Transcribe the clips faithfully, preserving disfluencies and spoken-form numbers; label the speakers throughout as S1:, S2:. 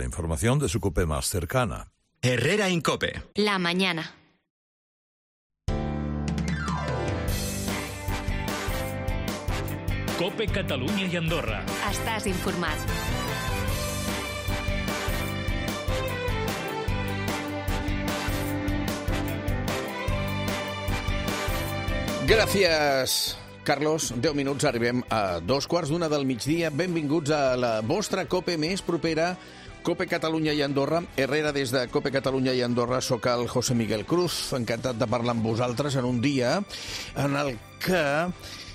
S1: información de su COPE más cercana.
S2: Herrera Incope.
S3: La mañana.
S4: COPE Catalunya i Andorra.
S3: Estàs informat.
S5: Gràcies, Carlos. deu minuts, arribem a dos quarts d'una del migdia. Benvinguts a la vostra COPE més propera, COPE Catalunya i Andorra. Herrera des de COPE Catalunya i Andorra. Soc el José Miguel Cruz, encantat de parlar amb vosaltres en un dia en el que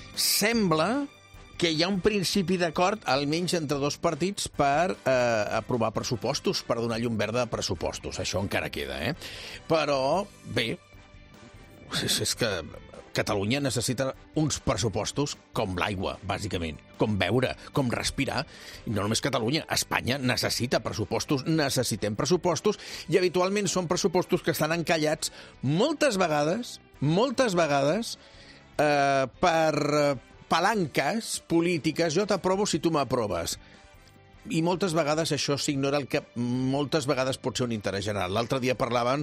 S5: sembla que hi ha un principi d'acord, almenys entre dos partits, per eh, aprovar pressupostos, per donar llum verda a pressupostos. Això encara queda, eh? Però, bé, és, és que Catalunya necessita uns pressupostos com l'aigua, bàsicament, com beure, com respirar. I no només Catalunya, Espanya necessita pressupostos, necessitem pressupostos, i habitualment són pressupostos que estan encallats moltes vegades, moltes vegades, eh, per palanques polítiques. Jo t'aprovo si tu m'aproves. I moltes vegades això s'ignora, el que moltes vegades pot ser un interès general. L'altre dia parlaven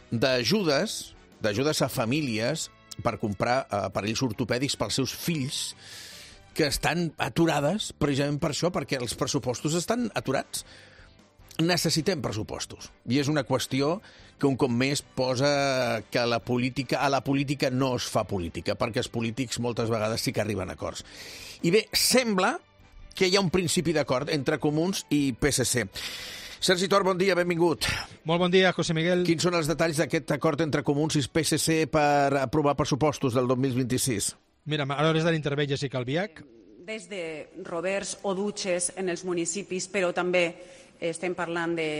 S5: d'ajudes, d'ajudes a famílies per comprar aparells ortopèdics pels seus fills, que estan aturades precisament per això, perquè els pressupostos estan aturats. Necessitem pressupostos. I és una qüestió que un cop més posa que la política, a la política no es fa política, perquè els polítics moltes vegades sí que arriben a acords. I bé, sembla que hi ha un principi d'acord entre Comuns i P S C. Sergi Tor, bon dia, benvingut.
S6: Molt bon dia, José Miguel.
S5: Quins són els detalls d'aquest acord entre Comuns i P S C per aprovar pressupostos del dos mil vint-i-sis?
S6: Mira, a l'hora d'intervenir Jessica Albiach.
S7: Des de roberts o dutxes en els municipis, però també estem parlant de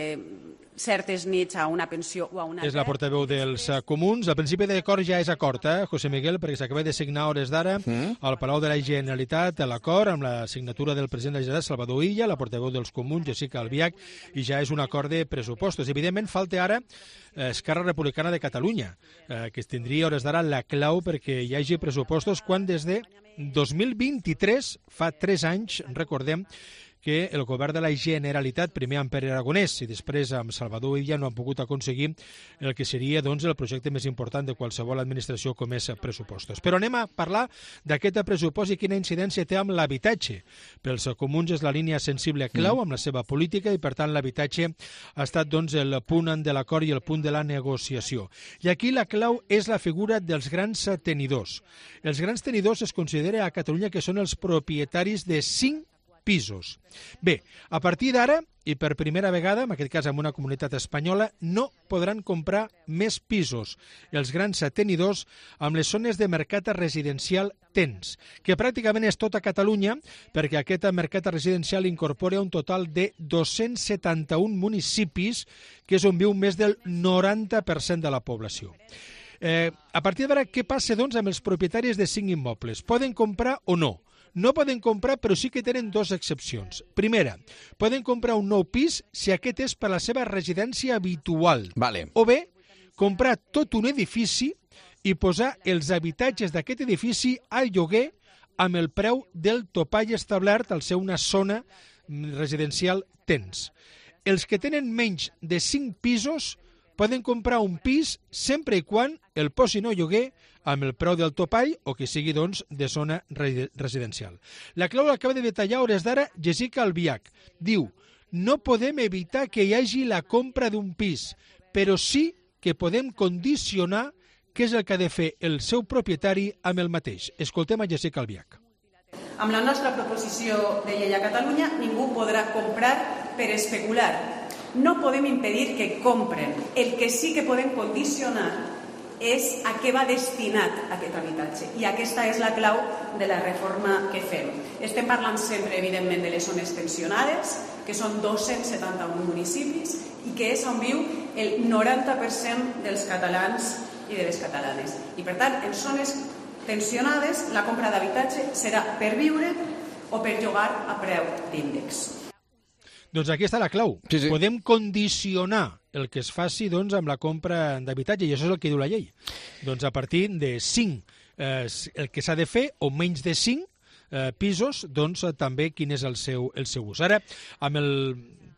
S7: certes nits a una pensió o a una...
S6: És la portaveu dels Comuns. El principi d'acord ja és acord, eh, José Miguel, perquè s'acaba de signar hores d'ara mm. al Palau de la Generalitat l'acord amb la signatura del president de la Generalitat, Salvador Illa, la portaveu dels Comuns, Jessica Albiach, i ja és un acord de pressupostos. Evidentment, falta ara eh, Esquerra Republicana de Catalunya, eh, que tindria hores d'ara la clau perquè hi hagi pressupostos, quan des de dos mil vint-i-tres, fa tres anys, recordem, que el govern de la Generalitat, primer amb Pere Aragonès i després amb Salvador Illa, no han pogut aconseguir el que seria doncs, el projecte més important de qualsevol administració com és pressupostos. Però anem a parlar d'aquest pressupost i quina incidència té amb l'habitatge. Pels Comuns és la línia sensible clau amb la seva política i, per tant, l'habitatge ha estat doncs, el punt de l'acord i el punt de la negociació. I aquí la clau és la figura dels grans tenidors. Els grans tenidors es considera a Catalunya que són els propietaris de cinc pisos. Bé, a partir d'ara, i per primera vegada, en aquest cas en una comunitat espanyola, no podran comprar més pisos els grans tenidors amb les zones de mercat residencial tens, que pràcticament és tota Catalunya, perquè aquest mercat residencial incorpora un total de dos-cents setanta-un municipis, que és on viu més del noranta per cent de la població. Eh, a partir d'ara, què passa doncs amb els propietaris de cinc immobles? Poden comprar o no? No poden comprar, però sí que tenen dues excepcions. Primera, poden comprar un nou pis si aquest és per la seva residència habitual.
S5: Vale.
S6: O bé, comprar tot un edifici i posar els habitatges d'aquest edifici al lloguer amb el preu del topall establert al ser una zona residencial tens. Els que tenen menys de cinc pisos poden comprar un pis sempre i quan el posin a lloguer amb el preu del topall o que sigui, doncs, de zona residencial. La clau l'acaba de detallar a hores d'ara Jessica Albiach. Diu, no podem evitar que hi hagi la compra d'un pis, però sí que podem condicionar què és el que ha de fer el seu propietari amb el mateix. Escoltem a Jessica Albiach.
S7: Amb la nostra proposició de llei a Catalunya, ningú podrà comprar per especular. No podem impedir que compren. El que sí que podem condicionar és a què va destinat aquest habitatge. I aquesta és la clau de la reforma que fem. Estem parlant sempre, evidentment, de les zones tensionades, que són dos-cents setanta-un municipis, i que és on viu el noranta per cent dels catalans i de les catalanes. I, per tant, en zones tensionades, la compra d'habitatge serà per viure o per llogar a preu d'índex.
S6: Doncs aquí està la clau.
S5: Sí, sí.
S6: Podem condicionar el que es faci doncs, amb la compra d'habitatge, i això és el que diu la llei. Doncs a partir de cinc, eh, el que s'ha de fer, o menys de cinc eh, pisos, doncs també quin és el seu, el seu ús. Ara, amb el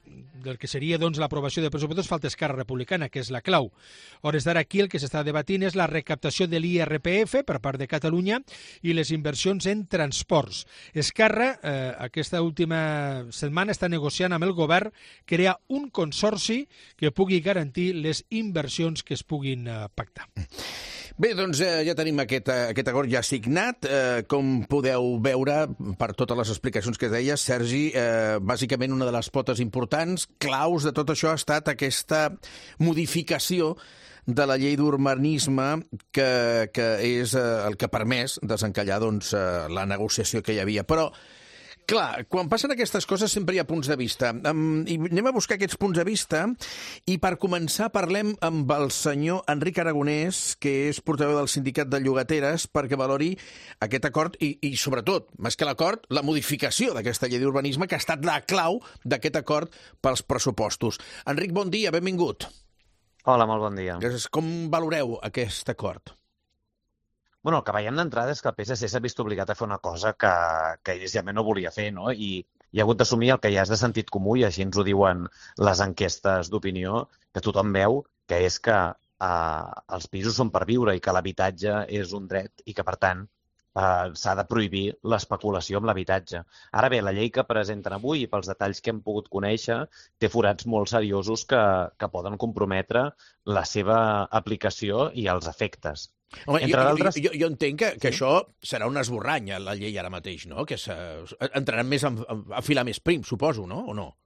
S6: del que seria doncs, l'aprovació de pressupostos falta Esquerra Republicana, que és la clau. A hores d'ara aquí el que s'està debatint és la recaptació de l'I R P F per part de Catalunya i les inversions en transports. Esquerra, eh, aquesta última setmana, està negociant amb el govern crear un consorci que pugui garantir les inversions que es puguin eh, pactar.
S5: Bé, doncs eh, ja tenim aquest, aquest acord ja signat. Eh, com podeu veure, per totes les explicacions que deies, Sergi, eh, bàsicament una de les potes importants, claus de tot això ha estat aquesta modificació de la llei d'urbanisme que, que és eh, el que ha permès desencallar doncs, eh, la negociació que hi havia. Però clar, quan passen aquestes coses sempre hi ha punts de vista. Um, i anem a buscar aquests punts de vista i per començar parlem amb el senyor Enric Aragonès, que és portaveu del Sindicat de Llogateres, perquè valori aquest acord i, i sobretot, més que l'acord, la modificació d'aquesta llei d'urbanisme que ha estat la clau d'aquest acord pels pressupostos. Enric, bon dia, benvingut.
S2: Hola, molt bon dia.
S5: Gràcies. Com valoreu aquest acord?
S2: Bueno, el que veiem d'entrada és que el P S C s'ha vist obligat a fer una cosa que, que inicialment no volia fer, no? I, i ha hagut d'assumir el que ja és de sentit comú, i així ens ho diuen les enquestes d'opinió, que tothom veu, que és que eh, els pisos són per viure i que l'habitatge és un dret i que, per tant, eh, s'ha de prohibir l'especulació amb l'habitatge. Ara bé, la llei que presenten avui, i pels detalls que hem pogut conèixer, té forats molt seriosos que, que poden comprometre la seva aplicació i els efectes.
S5: Home,
S2: Entre
S5: jo,
S2: d'altres...
S5: jo, jo entenc que, que
S2: Sí?
S5: això serà un esborrany, la llei ara mateix, no? Que entraran més a, a filar més prim, suposo, no? O no?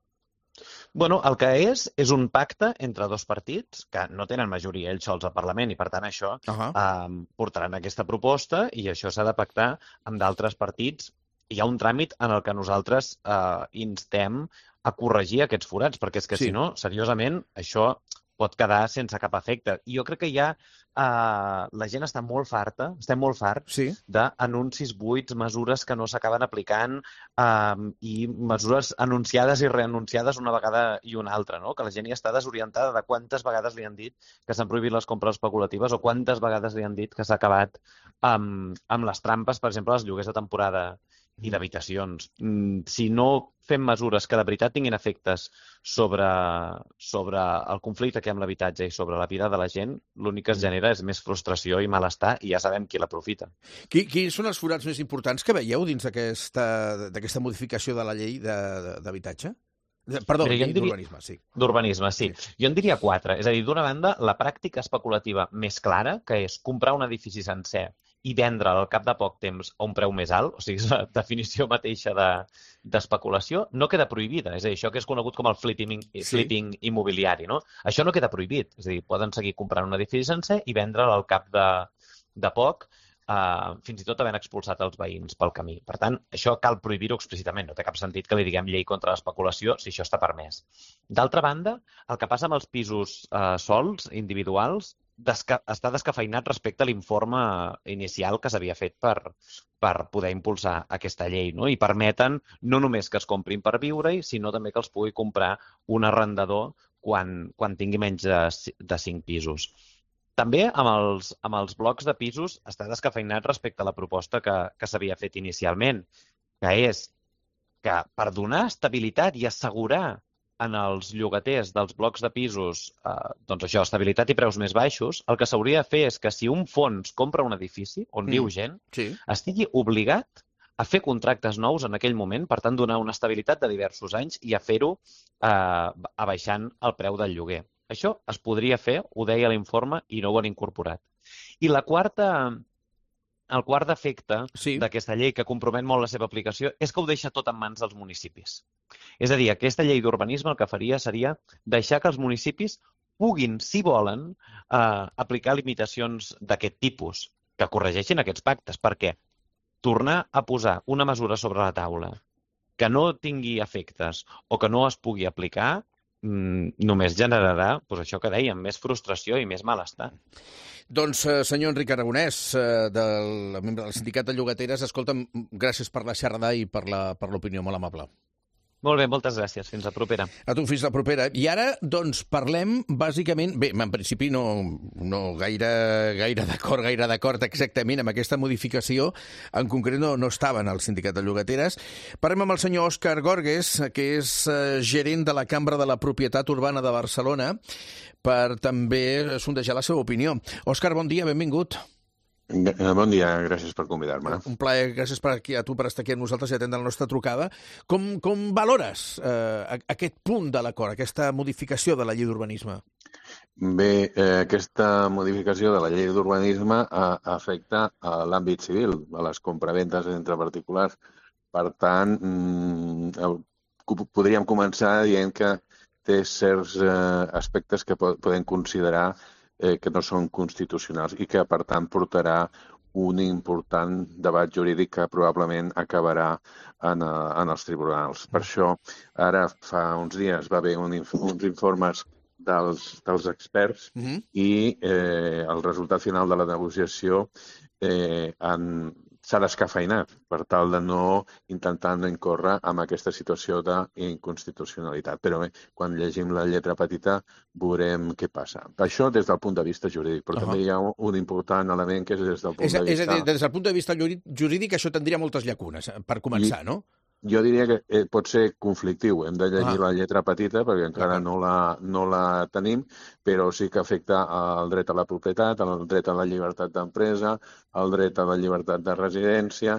S2: Bueno, el que és, és un pacte entre dos partits que no tenen majoria ells sols al Parlament i, per tant, això
S5: Uh -huh.
S2: eh, portaran aquesta proposta i això s'ha de pactar amb d'altres partits. Hi ha un tràmit en el que nosaltres eh, instem a corregir aquests forats, perquè és que,
S5: Sí.
S2: si no, seriosament, això pot quedar sense cap efecte. I jo crec que ja eh, la gent està molt farta, estem molt farts,
S5: Sí.
S2: d'anuncis buits, mesures que no s'acaben aplicant eh, i mesures anunciades i reanunciades una vegada i una altra, no? Que la gent ja està desorientada de quantes vegades li han dit que s'han prohibit les compres especulatives o quantes vegades li han dit que s'ha acabat amb, amb les trampes, per exemple, els lloguers de temporada i d'habitacions. Mm, si no fem mesures que de veritat tinguin efectes sobre, sobre el conflicte que hi ha amb l'habitatge i sobre la vida de la gent, l'únic que es genera és més frustració i malestar, i ja sabem qui l'aprofita.
S5: Qui, quins són els forats més importants que veieu dins d'aquesta d'aquesta modificació de la llei d'habitatge? Perdó,
S2: Mira, jo
S5: llei
S2: en diria-
S5: d'urbanisme, sí.
S2: D'urbanisme, sí. Jo en diria quatre. És a dir, d'una banda, la pràctica especulativa més clara, que és comprar un edifici sencer i vendre'l al cap de poc temps a un preu més alt, o sigui, és la definició mateixa de- d'especulació, no queda prohibida. És a dir, això que és conegut com el flipping,
S5: Sí.
S2: flipping immobiliari, no? Això no queda prohibit. És a dir, poden seguir comprant un edifici sencer i vendre'l al cap de, de poc, eh, fins i tot havent expulsat els veïns pel camí. Per tant, això cal prohibir-ho explícitament. No té cap sentit que li diguem llei contra l'especulació si això està permès. D'altra banda, el que passa amb els pisos eh, sols, individuals, desca està descafeinat respecte a l'informe inicial que s'havia fet per, per poder impulsar aquesta llei, no? I permeten no només que es comprin per viure-hi, sinó també que els pugui comprar un arrendador quan, quan tingui menys de, de cinc pisos. També amb els, amb els blocs de pisos està descafeinat respecte a la proposta que, que s'havia fet inicialment, que és que per donar estabilitat i assegurar en els llogaters dels blocs de pisos, eh, doncs això, estabilitat i preus més baixos, el que s'hauria de fer és que si un fons compra un edifici on
S5: Mm.
S2: viu gent,
S5: Sí.
S2: estigui obligat a fer contractes nous en aquell moment, per tant, donar una estabilitat de diversos anys i a fer-ho eh, abaixant el preu del lloguer. Això es podria fer, ho deia l'informe, i no ho han incorporat. I la quarta, el quart defecte
S5: Sí.
S2: d'aquesta llei, que compromet molt la seva aplicació, és que ho deixa tot en mans dels municipis. És a dir, aquesta llei d'urbanisme el que faria seria deixar que els municipis puguin, si volen, eh, aplicar limitacions d'aquest tipus, que corregeixin aquests pactes, perquè tornar a posar una mesura sobre la taula que no tingui efectes o que no es pugui aplicar mmm, només generarà, doncs això que dèiem, més frustració i més malestar.
S5: Doncs, eh, senyor Enric Aragonès, eh, del membre del Sindicat de Llogateres, escolta'm, gràcies per la xerrada i per l'opinió, molt amable.
S2: Molt bé, moltes gràcies. Fins la propera.
S5: A tu, fins la propera. I ara, doncs, parlem, bàsicament... Bé, en principi no, no gaire, gaire d'acord, gaire d'acord exactament amb aquesta modificació. En concret no, no estaven al Sindicat de Llogateres. Parlem amb el senyor Òscar Gorgues, que és eh, gerent de la Cambra de la Propietat Urbana de Barcelona, per també sondejar la seva opinió. Òscar, bon dia, benvingut.
S8: Bon dia, gràcies per convidar-me.
S5: Un plaer, gràcies per aquí, a tu per estar aquí amb nosaltres i atendre la nostra trucada. Com, com valores eh, aquest punt de l'acord, aquesta modificació de la llei d'urbanisme?
S8: Bé, eh, aquesta modificació de la llei d'urbanisme eh, afecta a l'àmbit civil, a les compraventes entre particulars. Per tant, mm, podríem començar dient que té certs eh, aspectes que podem considerar Eh, que no són constitucionals i que, per tant, portarà un important debat jurídic que probablement acabarà en, en els tribunals. Per això, ara fa uns dies va haver un, uns informes dels, dels experts uh-huh. i eh, el resultat final de la negociació eh, en, s'ha descafeinat per tal de no intentar no incórrer amb aquesta situació d'inconstitucionalitat. Però bé, quan llegim la lletra petita veurem què passa. Això des del punt de vista jurídic, però uh-huh. també hi ha un important element que és des del punt
S5: és,
S8: de vista...
S5: És a dir, des del punt de vista jurídic això tindria moltes llacunes, per començar, I... no?
S8: Jo diria que eh, pot ser conflictiu. Hem de llegir ah. la lletra petita perquè encara no la, no la tenim, però sí que afecta el dret a la propietat, el dret a la llibertat d'empresa, el dret a la llibertat de residència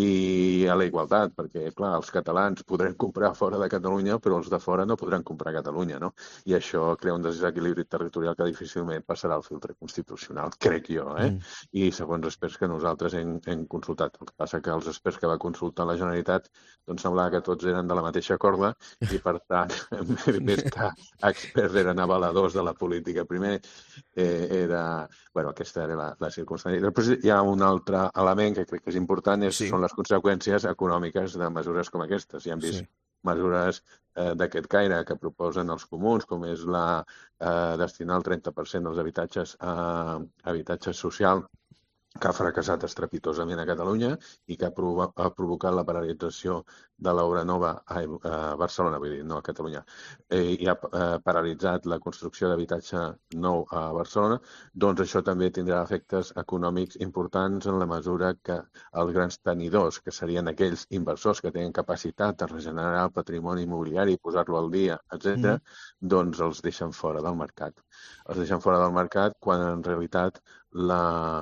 S8: i a la igualtat, perquè, clar, els catalans podran comprar fora de Catalunya, però els de fora no podran comprar a Catalunya, no? I això crea un desequilibri territorial que difícilment passarà al filtre constitucional, crec jo, eh? Mm. I segons experts que nosaltres hem, hem consultat. El que passa que els experts que va consultar la Generalitat doncs semblava que tots eren de la mateixa corda i, per tant, més que experts eren avaladors de la política. Primer eh, era... Bueno, aquesta era la, la circumstància. Després hi ha un altre element que crec que és important, és, sí. són les conseqüències econòmiques de mesures com aquestes. Ja hem vist sí. mesures eh, d'aquest caire que proposen els comuns, com és la eh, destinar el trenta per cent dels habitatges a habitatge social, que ha fracassat estrepitosament a Catalunya i que ha, provo ha provocat la paralització de l'obra nova a, a Barcelona, vull dir, no a Catalunya, eh, i ha eh, paralitzat la construcció d'habitatge nou a Barcelona, doncs això també tindrà efectes econòmics importants en la mesura que els grans tenidors, que serien aquells inversors que tenen capacitat de regenerar el patrimoni immobiliari, posar-lo al dia, etcètera, mm. doncs els deixen fora del mercat. Els deixen fora del mercat quan en realitat la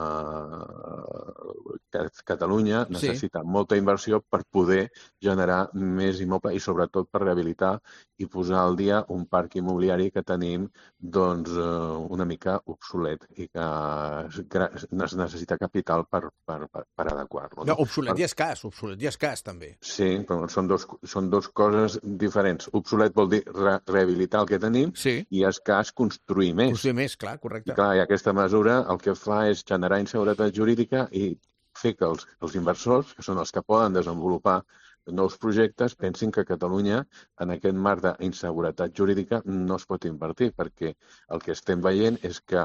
S8: Catalunya necessita sí. molta inversió per poder generar més immoble i sobretot per rehabilitar i posar al dia un parc immobiliari que tenim doncs, una mica obsolet i que necessita capital per, per, per, per adequar-lo.
S5: No, obsolet i escàs, obsolet i escàs també.
S8: Sí, però són dos, són dos coses diferents. Obsolet vol dir re rehabilitar el que tenim sí. i escàs construir més.
S5: Construir més, clar, correcte.
S8: I, clar, i aquesta mesura el que fa és generar inseguretat jurídica i fer que els, els inversors, que són els que poden desenvolupar nous projectes, pensin que a Catalunya, en aquest marc d'inseguretat jurídica, no es pot invertir, perquè el que estem veient és que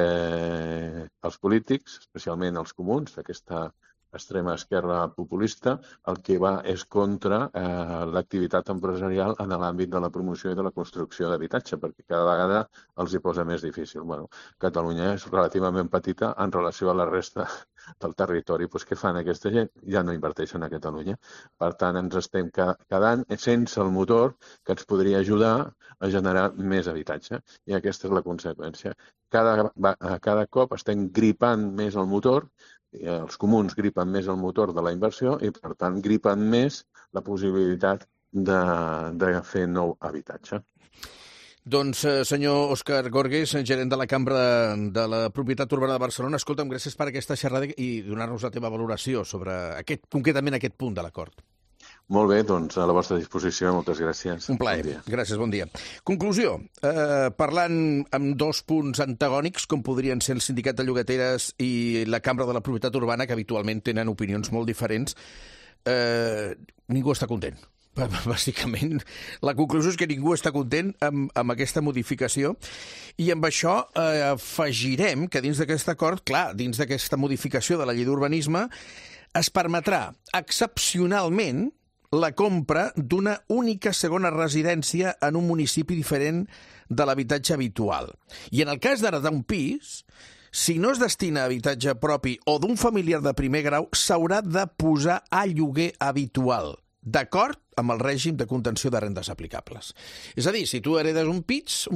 S8: eh, els polítics, especialment els comuns, aquesta extrema esquerra populista, el que va és contra eh, l'activitat empresarial en l'àmbit de la promoció i de la construcció d'habitatge, perquè cada vegada els hi posa més difícil. Bueno, Catalunya és relativament petita en relació a la resta del territori. Pues, què fan aquesta gent? Ja no inverteixen a Catalunya. Per tant, ens estem quedant sense el motor que ens podria ajudar a generar més habitatge. I aquesta és la conseqüència. Cada, cada cop estem gripant més el motor, els comuns gripen més el motor de la inversió i, per tant, gripen més la possibilitat de, de fer nou habitatge.
S5: Doncs, senyor Òscar Gorgues, gerent de la Cambra de la Propietat Urbana de Barcelona, escolta'm, gràcies per aquesta xerrada i donar-nos la teva valoració sobre aquest, concretament aquest punt de l'acord.
S8: Molt bé, doncs a la vostra disposició, moltes gràcies.
S5: Un plaer. Bon gràcies, bon dia. Conclusió, eh, parlant amb dos punts antagònics, com podrien ser el Sindicat de Llogateres i la Cambra de la Propietat Urbana, que habitualment tenen opinions molt diferents, eh, ningú està content. Bàsicament, la conclusió és que ningú està content amb, amb aquesta modificació i amb això eh, afegirem que dins d'aquest acord, clar, dins d'aquesta modificació de la llei d'urbanisme, es permetrà excepcionalment la compra d'una única segona residència en un municipi diferent de l'habitatge habitual. I en el cas d'ara d'un pis, si no es destina a habitatge propi o d'un familiar de primer grau, s'haurà de posar a lloguer habitual, d'acord amb el règim de contenció de rendes aplicables. És a dir, si tu heredes un pis,